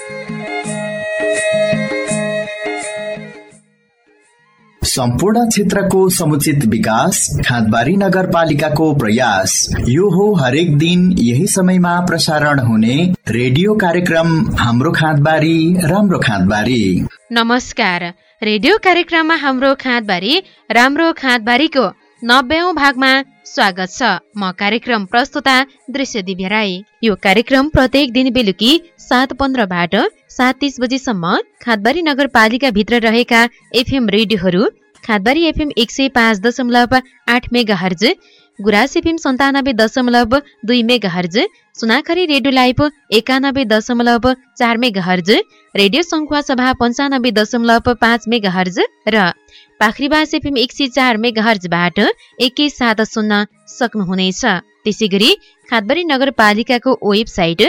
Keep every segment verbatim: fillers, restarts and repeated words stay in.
सम्पूर्ण क्षेत्रको समुचित विकास खादबारी नगरपालिकाको प्रयास। यो हो हरेक दिन यही समयमा प्रसारण हुने रेडियो कार्यक्रम हाम्रो खादबारी राम्रो खादबारी। नमस्कार। रेडियो कार्यक्रममा हाम्रो खादबारी राम्रो खादबारीको नब्बेऔं भागमा स्वागत छ। म कार्यक्रम प्रस्तुता दृश्य दिव्या राई। यो कार्यक्रम प्रत्येक दिन बेलुकी सात पन्ध्रबाट सात तीस बजेसम्म खादबारी नगरपालिका भित्र रहेका एफएम रेडियोहरू खादबारी एफएम एक सय पाँच दशमलव आठ मेगा हर्ज, गुराँस एफएम सन्तानब्बे दशमलव दुई megahertz, Sunakhari radio live एकानब्बे दशमलव चार मेगा हर्ज, रेडियो सङ्खुवा सभा पन्चानब्बे दशमलव पाँच मेगा हर्ज र पाखरीबास एफएम एक सय चार मेगा हर्जबाट एकैसाथ सुन्न सक्नुहुनेछ। त्यसै गरी खादबारी नगरपालिकाको वेबसाइट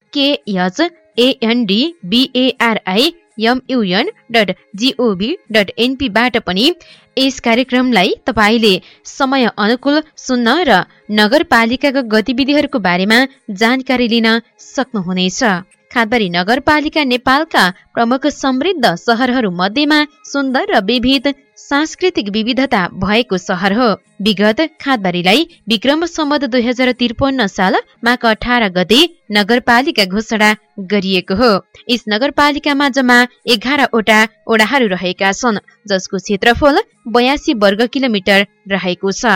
केएचएएनडीबीएआरआई एमयुएन डट जीओभी डट एनपीबाट पनि यस कार्यक्रमलाई तपाईँले समय अनुकूल सुन्न र नगरपालिकाको गतिविधिहरूको बारेमा जानकारी लिन सक्नुहुनेछ। खादबारी नगरपालिका नेपालका प्रमुख समृद्ध शहरहरू मध्येमा सुन्दर र विविध सांस्कृतिक विविधता भएको शहर हो। विगत खादबारीलाई विक्रम सम्वत दुई हजार त्रिपन्न साल माघ अठार गते नगरपालिका घोषणा गरिएको हो। यस नगरपालिकामा जम्मा एघारवटा ओडाहरू रहेका छन्, जसको क्षेत्रफल बयासी वर्ग किलोमिटर रहेको छ।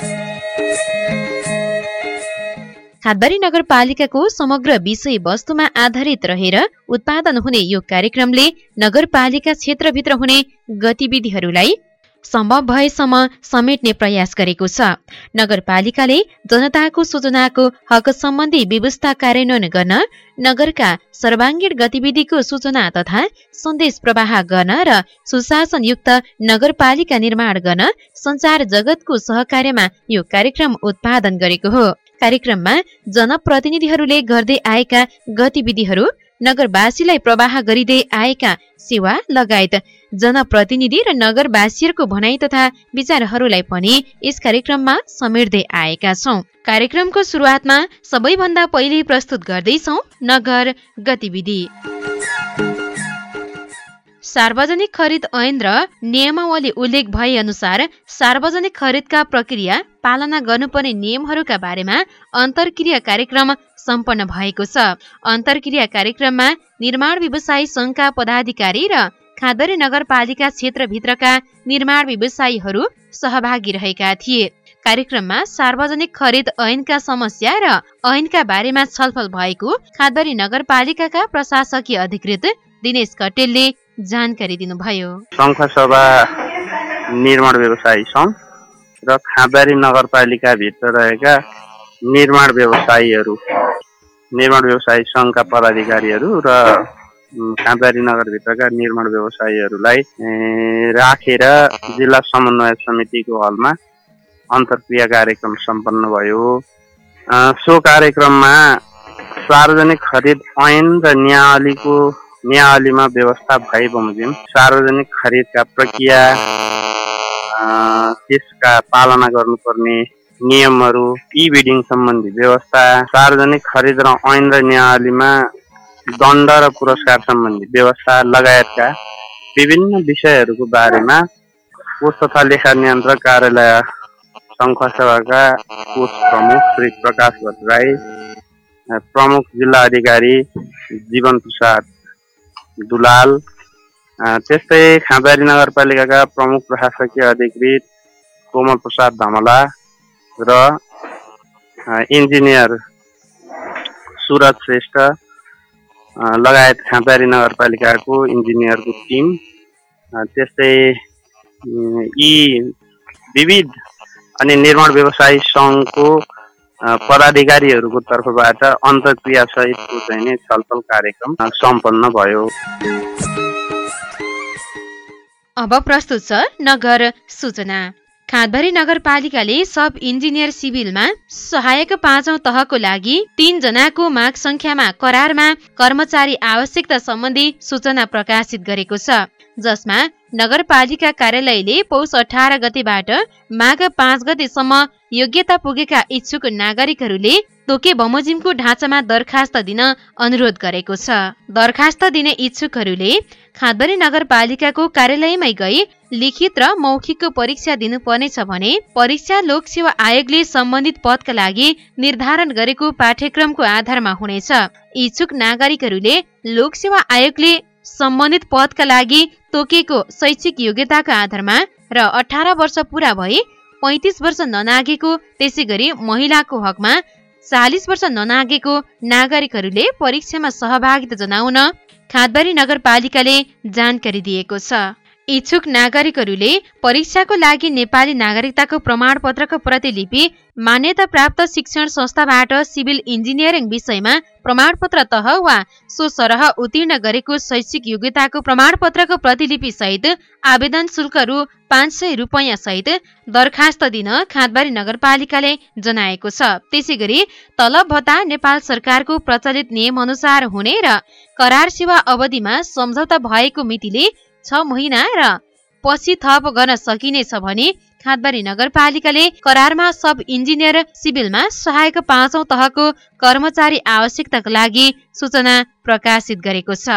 खादबारी नगरपालिकाको समग्र विषय वस्तुमा आधारित रहेर उत्पादन हुने यो कार्यक्रमले नगरपालिका क्षेत्रभित्र हुने गतिविधिहरूलाई सम्भव भएसम्म समेट्ने प्रयास गरेको छ। नगरपालिकाले जनताको सूचनाको हक सम्बन्धी व्यवस्था कार्यान्वयन गर्न, नगरका सर्वाङ्गीण गतिविधिको सूचना तथा सन्देश प्रवाह गर्न र सुशासनयुक्त नगरपालिका निर्माण गर्न सञ्चार जगतको सहकार्यमा यो कार्यक्रम उत्पादन गरेको हो। कार्यक्रममा जनप्रतिनिधिहरूले गर्दै आएका गतिविधिहरू, नगरवासीलाई प्रवाह गरिँदै आएका सेवा लगायत जनप्रतिनिधि र नगरवासीहरूको भनाइ तथा विचारहरूलाई पनि यस कार्यक्रममा समेट्दै आएका छौं। कार्यक्रमको सुरुवातमा सबैभन्दा पहिले प्रस्तुत गर्दैछौं नगर गतिविधि। सार्वजनिक खरिद ऐन र नियमावली उल्लेख भए अनुसार सार्वजनिक खरिदका प्रक्रिया पालना गर्नुपर्ने नियमहरूका बारेमा अन्तर्क्रिया कार्यक्रम सम्पन्न भएको छ। अन्तर्क्रिया कार्यक्रममा निर्माण व्यवसायी संघका पदाधिकारी र खादबारी नगरपालिका क्षेत्रभित्रका निर्माण व्यवसायीहरू सहभागी रहेका थिए। कार्यक्रममा सार्वजनिक खरिद ऐनका समस्या र ऐनका बारेमा छलफल भएको खादबारी नगरपालिकाका प्रशासकीय अधिकृत दिनेश कटेलले जानकारी दिनुभयो। संघ सभा निर्माण व्यवसायी संघ र खादबारी नगरपालिका भित्र रहेका निर्माण व्यवसायीहरू, निर्माण व्यवसायी संघका पदाधिकारीहरू र खादबारी नगरभित्रका निर्माण व्यवसायीहरूलाई राखेर जिल्ला समन्वय समितिको हलमा अन्तर्क्रिया कार्यक्रम सम्पन्न भयो। सो कार्यक्रममा सार्वजनिक खरिद ऐन र न्यायावलीको न्यायावलीमा व्यवस्था भए बमोजिम सार्वजनिक खरिदका प्रक्रिया, त्यसका पालना गर्नुपर्ने नियमहरू, ई बिडिङ सम्बन्धी व्यवस्था, सार्वजनिक खरिद र ऐन र न्यायावलीमा दण्ड र पुरस्कार सम्बन्धी व्यवस्था लगायतका विभिन्न विषयहरूको बारेमा कोष तथा लेखा नियन्त्रक कार्यालय सङ्घसभाका कोष प्रमुख श्री प्रकाश भट्टराई, प्रमुख जिल्ला अधिकारी जीवन प्रसाद दुलाल, त्यस्तै खादबारी नगरपालिकाका प्रमुख प्रशासकीय अधिकृत कोमल प्रसाद धमला र इन्जिनियर सुरज श्रेष्ठ लगायत खादबारी नगरपालिकाको इन्जिनियरको टिम, त्यस्तै यी विविध अनि निर्माण व्यवसायी सङ्घको पदाधिकारीहरूको तर्फबाट अन्तर्क्रिया सहितको चाहिँ छलफल कार्यक्रम सम्पन्न भयो। अब प्रस्तुत छ नगर सूचना। खादबारी नगरपालिकाले सब इन्जिनियर सिभिलमा सहायक पाँचौं तहको लागि तीन जनाको माग संख्यामा करारमा कर्मचारी आवश्यकता सम्बन्धी सूचना प्रकाशित गरेको छ, जसमा नगरपालिका कार्यालयले पौष अठार गतेबाट माघ पाँच गतेसम्म योग्यता पुगेका इच्छुक नागरिकहरूले तोके बमोजिमको ढाँचामा दरखास्त दिन अनुरोध गरेको छ। दरखास्त दिने इच्छुकहरूले खाँदबारी नगरपालिकाको कार्यालयमै गई लिखित र मौखिकको परीक्षा दिनुपर्नेछ भने परीक्षा लोक सेवा आयोगले सम्बन्धित पदका लागि निर्धारण गरेको पाठ्यक्रमको आधारमा हुनेछ। इच्छुक नागरिकहरूले लोक सेवा आयोगले सम्बन्धित पदका लागि तोकेको शैक्षिक योग्यताका आधारमा र अठार वर्ष पूरा भई पैंतिस वर्ष ननागेको, त्यसै गरी महिलाको हकमा चालिस वर्ष ननागेको नागरिकहरूले परीक्षामा सहभागिता जनाउन खाँदबारी नगरपालिकाले जानकारी दिएको छ। इच्छुक नागरिकहरूले परीक्षाको लागि नेपाली नागरिकताको प्रमाणपत्रको प्रतिलिपि मान्यता प्राप्त शिक्षण संस्थाबाट सिभिल इन्जिनियरिङ विषयमा प्रमाणपत्र तह वा सो सरह उत्तीर्ण गरेको शैक्षिक योग्यताको प्रमाणपत्रको प्रतिलिपि सहित आवेदन शुल्क रु पाँच सय रुपियाँ सहित दरखास्त दिन खाँदबारी नगरपालिकाले जनाएको छ। त्यसै गरी तलब भत्ता नेपाल सरकारको प्रचलित नियम अनुसार हुने र करार सेवा अवधिमा सम्झौता भएको मितिले छ महिना र पछि थप गर्न सकिनेछ भने खाँदबारी नगरपालिकाले करारमा सब इन्जिनियर, सिभिलमा सहायक पाँचौं तहको कर्मचारी आवश्यकताका लागि सूचना प्रकाशित गरेको छ।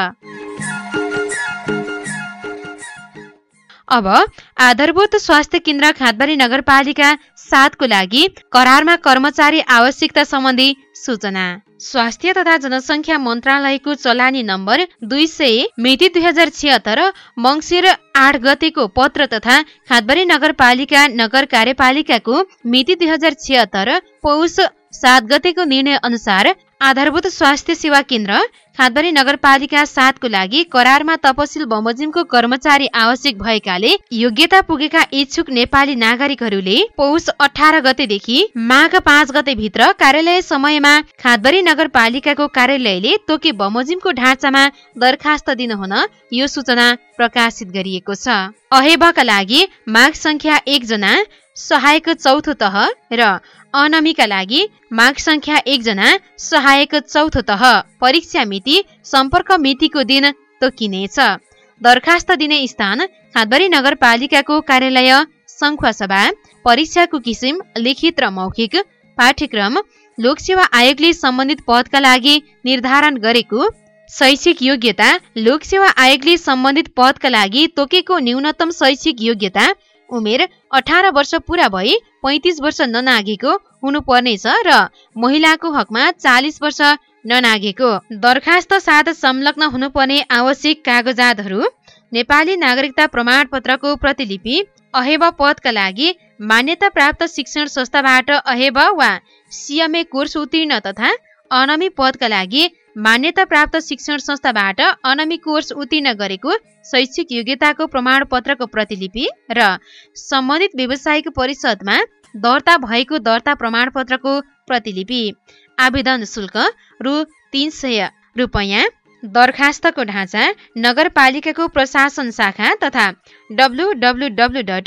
अब आधारभूत स्वास्थ्य केन्द्र खाँदबारी नगरपालिका सातको लागि करारमा कर्मचारी आवश्यकता सम्बन्धी सूचना। स्वास्थ्य तथा जनसङ्ख्या मन्त्रालयको चलानी नम्बर दुई सय मिति दुई हजार छिहत्तर मङ्सिर आठ गतेको पत्र तथा खाँदबारी नगरपालिका नगर कार्यपालिकाको मिति दुई हजार छिहत्तर पौष सात गतेको निर्णय अनुसार आधारभूत स्वास्थ्य सेवा केन्द्र खाँदबारी नगरपालिका सातको लागि करारमा तपसिल बमोजिमको कर्मचारी आवश्यक भएकाले योग्यता पुगेका इच्छुक नेपाली नागरिकहरूले पौष अठार गतेदेखि माघ पाँच गते भित्र कार्यालय समयमा खाँदबारी नगरपालिकाको कार्यालयले तोके बमोजिमको ढाँचामा दरखास्त दिनुहुन यो सूचना प्रकाशित गरिएको छ। अहेबाका लागि माग संख्या एक जना सहायक चौथो तह र अनमीका लागि माग संख्या एक जना सहायक चौथो तह। परीक्षा मिति सम्पर्क मितिको दिन तोकिनेछ। दरखास्त दिने स्थान खाँदबारी नगरपालिकाको कार्यालय सङ्खुवासभा। परीक्षाको किसिम लिखित र मौखिक। पाठ्यक्रम लोकसेवा आयोगले सम्बन्धित पदका लागि निर्धारण गरेको शैक्षिक योग्यता। लोकसेवा आयोगले सम्बन्धित पदका लागि तोकेको न्यूनतम शैक्षिक योग्यता उमेर अठार वर्ष पूरा भई पैंतिस वर्ष ननागेको हुनुपर्नेछ र महिलाको हकमा चालिस वर्ष ननागेको। दरखास्त साथ संलग्न हुनुपर्ने आवश्यक कागजातहरू नेपाली नागरिकता प्रमाणपत्रको प्रतिलिपि, अहेबा पदका लागि मान्यता प्राप्त शिक्षण संस्थाबाट अहेबा वा सीएमए कोर्स उत्तीर्ण तथा अनमी पदका लागि मान्यता प्राप्त शिक्षण संस्थाबाट अनमी कोर्स उत्तीर्ण गरेको शैक्षिक योग्यताको प्रमाणपत्रको प्रतिलिपि र सम्बन्धित व्यावसायिक परिषदमा दर्ता भएको दर्ता प्रमाणपत्रको प्रतिलिपि। आवेदन शुल्क रु तीन सय रुपियाँ। दरखास्तको ढाँचा नगरपालिकाको प्रशासन शाखा तथा W W W dot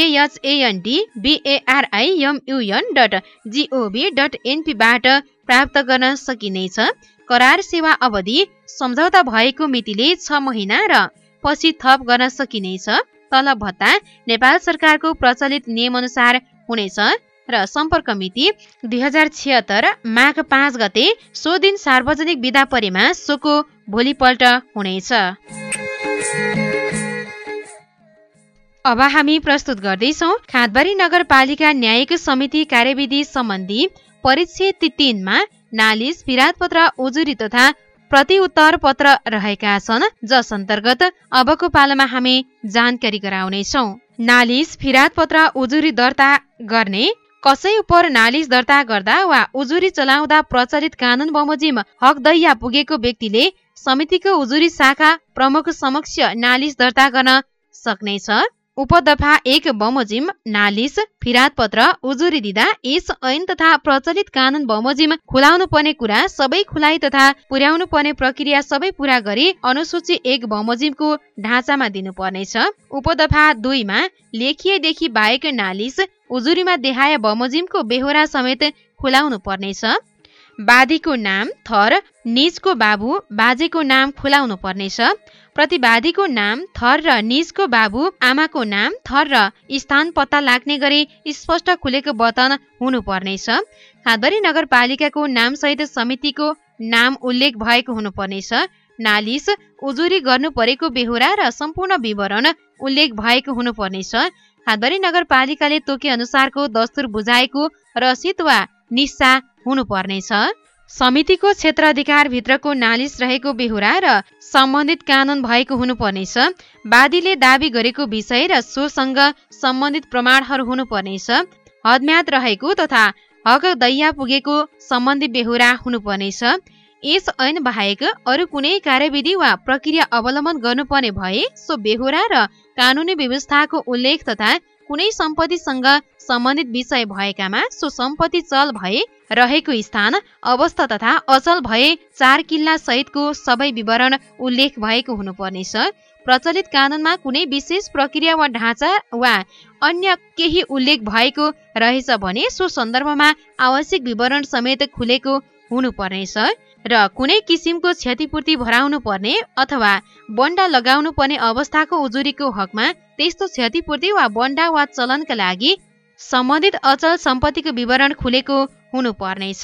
केएचएनडीबीएआरआईएमयुएन dot gov dot एनपीबाट प्राप्त गर्न सकिनेछ। करार सेवा अवधि सम्झौता भएको मितिले छ महिना र पछि थप गर्न सकिनेछ। तलब भत्ता नेपाल सरकारको प्रचलित नियमअनुसार हुनेछ र सम्पर्क मिति दुई हजार छिहत्तर माघ पाँच गते। सो दिन सार्वजनिक बिदा परेमा सोको भोलिपल्ट हुनेछ। अब हामी प्रस्तुत गर्दैछौ खाँदबारी नगरपालिका न्यायिक समिति कार्यविधि सम्बन्धी परिच्छेद तीनमा नालिस, फिराद पत्र, उजुरी तथा प्रति उत्तर पत्र रहेका छन्, जस अन्तर्गत अबको पालामा हामी जानकारी गराउनेछौ। नालिस, फिराद पत्र, उजुरी दर्ता गर्ने कसै उपर नालिस दर्ता गर्दा वा उजुरी चलाउँदा प्रचलित कानून बमोजिम हक दैया पुगेको व्यक्तिले समितिको उजुरी शाखा प्रमुख समक्ष नालिस दर्ता गर्न सक्नेछ। उपदफा एक बमोजिम नालिस, फिराद पत्र, उजुरी दिँदा यस ऐन तथा प्रचलित कानून बमोजिम खुलाउनु पर्ने कुरा सबै खुलाइ तथा पुर्याउनु पर्ने प्रक्रिया सबै पूरा गरी अनुसूची एक बमोजिमको ढाँचामा दिनुपर्नेछ। उपदफा दुईमा लेखिएदेखि बाहेक नालिस, उजुरीमा देखाए बमोजिमको बेहोरा समेत खुलाउनु पर्नेछ। वादीको नाम थर निजको बाबु बाजेको नाम खुलाउनु पर्नेछ। प्रतिवादीको नाम थर र निजको बाबु आमाको नाम थर र स्थान पत्ता लाग्ने गरी स्पष्ट खुलेको बटन हुनुपर्नेछ। खादबारी नगरपालिकाको नामसहित समितिको नाम उल्लेख भएको हुनुपर्नेछ। नालिस उजुरी गर्नु परेको बेहोरा र सम्पूर्ण विवरण उल्लेख भएको हुनुपर्नेछ। खादबारी नगरपालिकाले तोके अनुसारको दस्तुर बुझाएको रसिद वा निस्सा हुनुपर्नेछ। समितिको क्षेत्राधिकार भित्रको नालिस रहेको बेहोरा र सम्बन्धित कानून भएको हुनुपर्नेछ। वादीले दावी गरेको विषय र सोसँग सम्बन्धित प्रमाणहरू हुनुपर्नेछ। हदम्याद रहेको तथा हक दैया पुगेको सम्बन्धी बेहोरा हुनुपर्नेछ। यस ऐन बाहेक अरू कुनै कार्यविधि वा प्रक्रिया अवलम्बन गर्नुपर्ने भए सो बेहोरा र कानूनी व्यवस्थाको उल्लेख तथा कुनै सम्पत्तिसँग सम्बन्धित विषय भएकामा सो सम्पत्ति चल भए रहेको स्थान अवस्था तथा अचल भए चार किल्ला सहितको सबै विवरण उल्लेख भएको हुनुपर्नेछ। प्रचलित कानूनमा कुनै विशेष प्रक्रिया वा ढाँचा वा अन्य केही उल्लेख भएको रहेछ भने सो सन्दर्भमा आवश्यक विवरण समेत खुलेको हुनुपर्नेछ र कुनै किसिमको क्षतिपूर्ति भराउनु पर्ने अथवा बन्डा लगाउनु पर्ने अवस्थाको उजुरीको हकमा त्यस्तो क्षतिपूर्ति वा बन्डा वा चलनका लागि सम्बन्धित अचल सम्पत्तिको विवरण खुलेको हुनुपर्नेछ।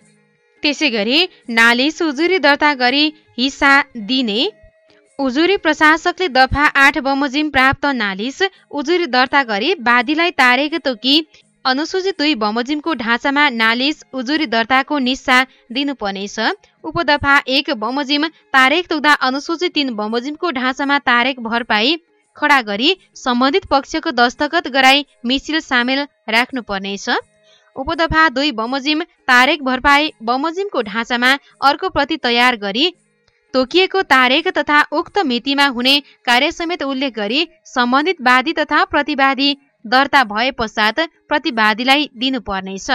त्यसै गरी नालिस उजुरी दर्ता गरी हिस्सा दिने उजुरी प्रशासकले दफा आठ बमोजिम प्राप्त नालिस उजुरी दर्ता गरी वादीलाई तारेको तोकी अनुसूचित दुई बमोजिमको ढाँचामा नालिस उजुरी दर्ताको निस्सा दिनुपर्नेछ। उपदफा एक बमोजिम तारेख तोक्दा अनुसूचित तीन बमोजिमको ढाँचामा तारेख भरपाई खडा गरी सम्बन्धित पक्षको दस्तखत गराई मिसिल सामेल राख्नुपर्नेछ। उपदफा दुई बमोजिम तारेख भरपाई बमोजिमको ढाँचामा अर्को प्रति तयार गरी तोकिएको तारेख तथा उक्त मितिमा हुने कार्य समेत उल्लेख गरी सम्बन्धित वादी तथा प्रतिवादी दर्ता भए पश्चात प्रतिवादीलाई दिनुपर्नेछ।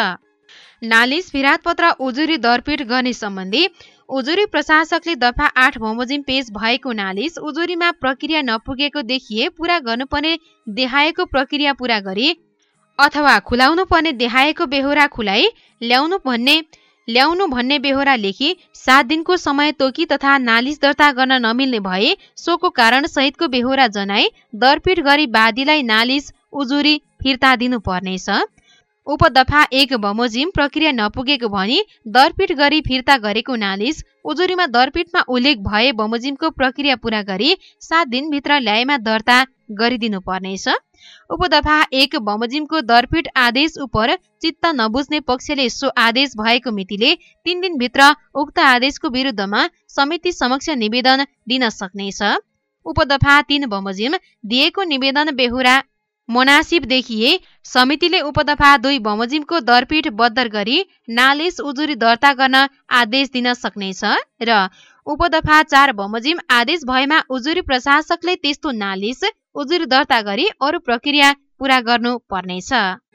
नालिस फिरात पत्र उजुरी दरपीट गर्ने सम्बन्धी उजुरी प्रशासकले दफा आठ बमोजिम पेश भएको नालिस उजुरीमा प्रक्रिया नपुगेको देखिए पूरा गर्नुपर्ने देखाएको प्रक्रिया पूरा गरी अथवा खुलाउनु पर्ने देखाएको बेहोरा खुलाई ल्याउनु भन्ने ल्याउनु भन्ने बेहोरा लेखी सात दिनको समय तोकी तथा नालिस दर्ता गर्न नमिल्ने भए सोको कारण सहितको बेहोरा जनाई दरपीट गरी वादीलाई नालिस उजुरी फिर्ता दिनुपर्नेछ। उपदफा एक बमोजिम प्रक्रिया नपुगेको भनी दरपीट गरी फिर्ता गरेको नालिस उजुरीमा दरपीटमा उल्लेख भए बमोजिमको प्रक्रिया पूरा गरी सात दिनभित्र ल्याएमा दर्ता गरिदिनु पर्नेछ। उपदफा एक बमोजिमको दरपीट आदेश उप चित्त नबुझ्ने पक्षले सो आदेश भएको मितिले तीन दिनभित्र उक्त आदेशको विरुद्धमा समिति समक्ष निवेदन दिन सक्नेछ। उपदफा तीन बमोजिम दिएको निवेदन बेहोरा मुनासिब देखिए समितिले उपदफा दुई बमोजिमको दरपीट बद्दर गरी नालिस उजुरी दर्ता गर्न आदेश दिन सक्नेछ र उपदफा चार बमोजिम आदेश भएमा उजुरी प्रशासकले त्यस्तो नालिस उजुरी दर्ता गरी अरू प्रक्रिया पूरा गर्नु पर्नेछ।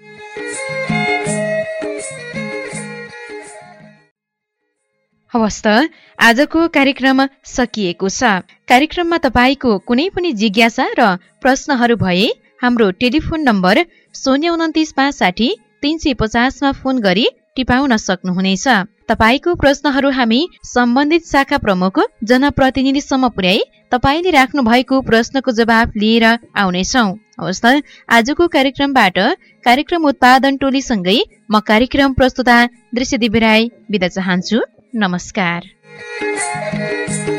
हवस् त आजको कार्यक्रम सकिएको छ। कार्यक्रममा तपाईको कुनै पनि जिज्ञासा र प्रश्नहरू भए हाम्रो टेलिफोन नम्बर शून्य उन्तिस पाँच साठी तीन सय पचासमा फोन गरी टिपाउन सक्नुहुनेछ। तपाईको प्रश्नहरू हामी सम्बन्धित शाखा प्रमुख जनप्रतिनिधिसम्म पुर्याई तपाईले राख्नु भएको प्रश्नको जवाब लिएर आउनेछौँ। हवस् त आजको कार्यक्रमबाट कार्यक्रम उत्पादन टोलीसँगै म कार्यक्रम प्रस्तुता दृश्य दिव्य राई बिदा चाहन्छु। नमस्कार।